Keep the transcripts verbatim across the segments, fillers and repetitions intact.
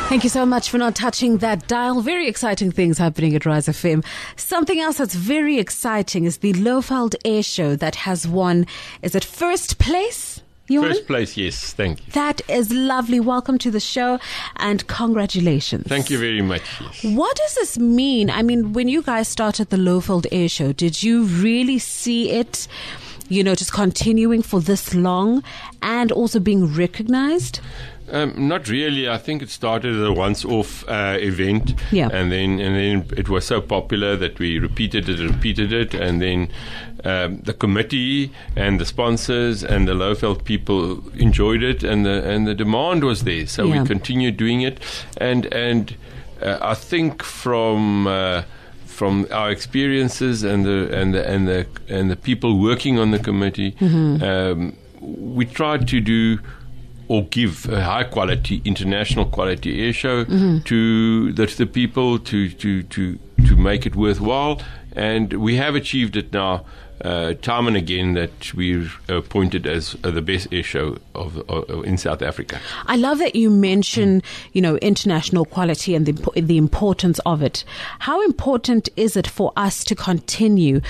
Thank you so much for not touching that dial. Very exciting things happening at Rise F M. Something else that's very exciting is the Lowveld Air Show that has won, is it first place? Johan? First place, yes. Thank you. That is lovely. Welcome to the show and congratulations. Thank you very much. Yes. What does this mean? I mean, when you guys started the Lowveld Air Show, did you really see it, you know, just continuing for this long and also being recognized? Um, not really. I think it started as a once-off uh, event, yeah. and then and then it was so popular that we repeated it, and repeated it, and then um, the committee and the sponsors and the Lowveld people enjoyed it, and the and the demand was there, so yeah. we continued doing it, and and uh, I think from. Uh, From our experiences and the and the and the and the people working on the committee, mm-hmm. um, we tried to do or give a high quality, international quality air show mm-hmm. to the, the people to, to to to make it worthwhile, and we have achieved it now. Uh, time and again that we're appointed as uh, the best air show of uh, in South Africa. I love that you mention, you know, international quality and the the importance of it. How important is it for us to continue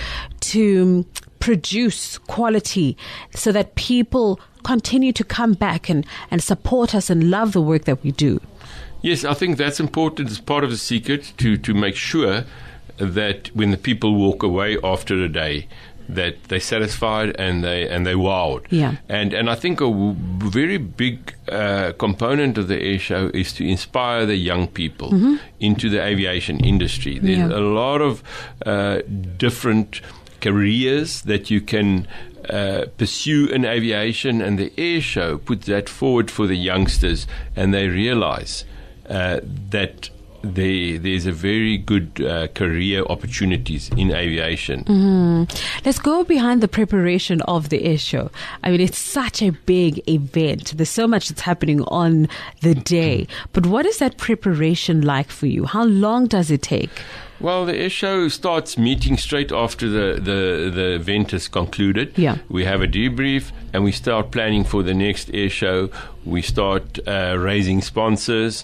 to produce quality so that people continue to come back and, and support us and love the work that we do? Yes, I think that's important as part of the secret to, to make sure that when the people walk away after a day, that they're satisfied and they and they wowed. Yeah. And and I think a w- very big uh, component of the air show is to inspire the young people mm-hmm. into the aviation industry. There's yeah. a lot of uh, different careers that you can uh, pursue in aviation, and the air show puts that forward for the youngsters, and they realize uh, that There, there's a very good uh, career opportunities in aviation. Mm. Let's go behind the preparation of the air show. I mean, it's such a big event. There's so much that's happening on the day. But what is that preparation like for you? How long does it take? Well, the air show starts meeting straight after the, the, the event is concluded. Yeah. We have a debrief and we start planning for the next air show. We start uh, raising sponsors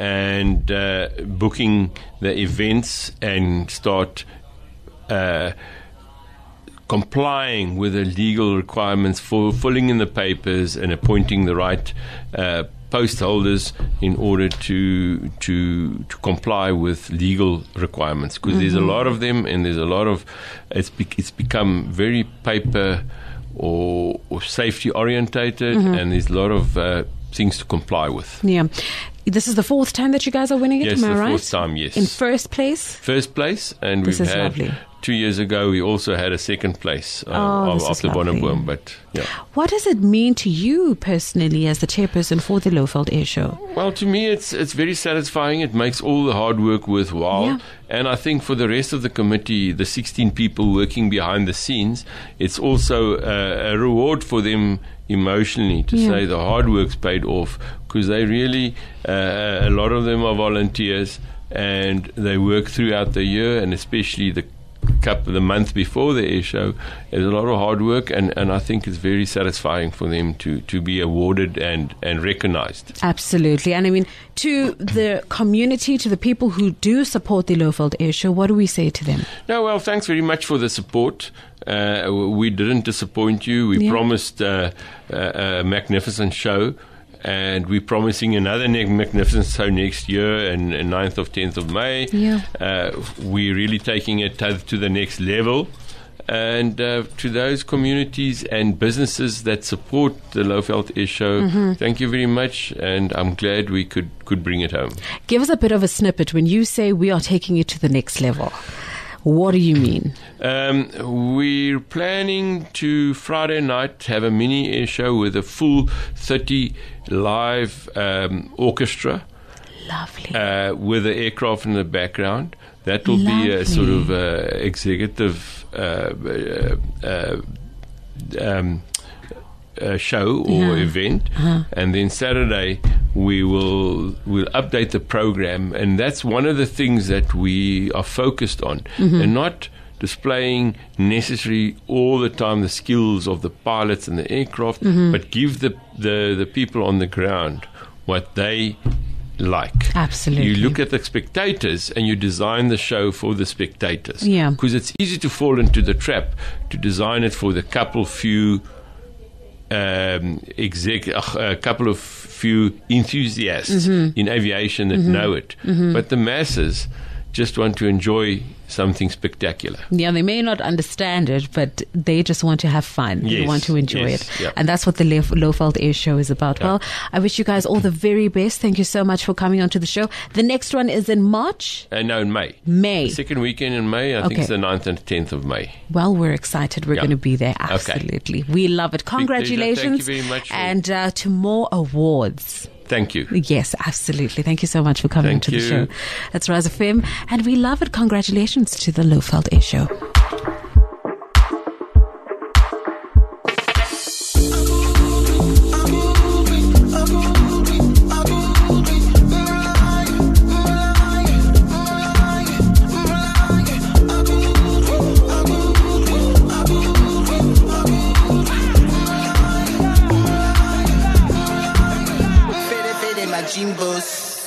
and uh, booking the events and start uh, complying with the legal requirements for filling in the papers and appointing the right uh, post holders in order to to to comply with legal requirements, because mm-hmm. there's a lot of them and there's a lot of it's be, it's become very paper or, or safety orientated, mm-hmm. and there's a lot of uh, things to comply with. Yeah. This is the fourth time that you guys are winning it, yes, am I the right? fourth time, yes. In first place? First place, and this we've is had lovely. Two years ago we also had a second place uh, oh, of, of the Bonneboom, but yeah. What does it mean to you personally as the chairperson for the Lowveld Air Show? Well, to me it's it's very satisfying. It makes all the hard work worthwhile. Yeah. And I think for the rest of the committee, the sixteen people working behind the scenes, it's also uh, a reward for them emotionally to yeah. say the hard work's paid off, because they really, uh, a lot of them are volunteers and they work throughout the year, and especially the couple the month before the air show. There's a lot of hard work, and, and I think it's very satisfying for them to, to be awarded and, and recognized. Absolutely. And I mean, to the community, to the people who do support the Lowveld Air Show, what do we say to them? No, well, thanks very much for the support. Uh, we didn't disappoint you. We yeah. promised uh, a, a magnificent show, and we're promising another ne- magnificent show next year, and, and ninth of tenth of May. Yeah. Uh, we're really taking it to, to the next level. And uh, to those communities and businesses that support the Lowveld Air Show, mm-hmm. thank you very much, and I'm glad we could, could bring it home. Give us a bit of a snippet. When you say we are taking it to the next level, what do you mean? Um, we're planning to Friday night have a mini air show with a full thirty live um, orchestra. Lovely. Uh, with the aircraft in the background. That will Lovely. be a sort of uh, executive uh, uh, uh, um, uh, show or yeah. event, uh-huh. and then Saturday we will will update the program, and that's one of the things that we are focused on, mm-hmm. and not displaying necessarily all the time the skills of the pilots and the aircraft, mm-hmm. but give the, the, the people on the ground what they like. Absolutely. You look at the spectators and you design the show for the spectators. Yeah. Because it's easy to fall into the trap to design it for the couple few um, exec, a couple of few enthusiasts mm-hmm. in aviation that mm-hmm. know it. Mm-hmm. But the masses just want to enjoy something spectacular. Yeah, they may not understand it, but they just want to have fun. Yes, they want to enjoy yes, it. yeah. And that's what the Lowveld Air Show is about. Yeah. Well, I wish you guys all the very best. Thank you so much for coming onto the show. The next one is in March? Uh, no, in May. May. The second weekend in May. I okay. think it's the ninth and tenth of May. Well, we're excited. We're yeah. going to be there. Absolutely. Okay. We love it. Congratulations. Thank you very much. And uh, to more awards. Thank you. Yes, absolutely. Thank you so much for coming Thank to the you. show. That's Rise F M, and we love it. Congratulations to the Lowveld Air Show. Jimbos.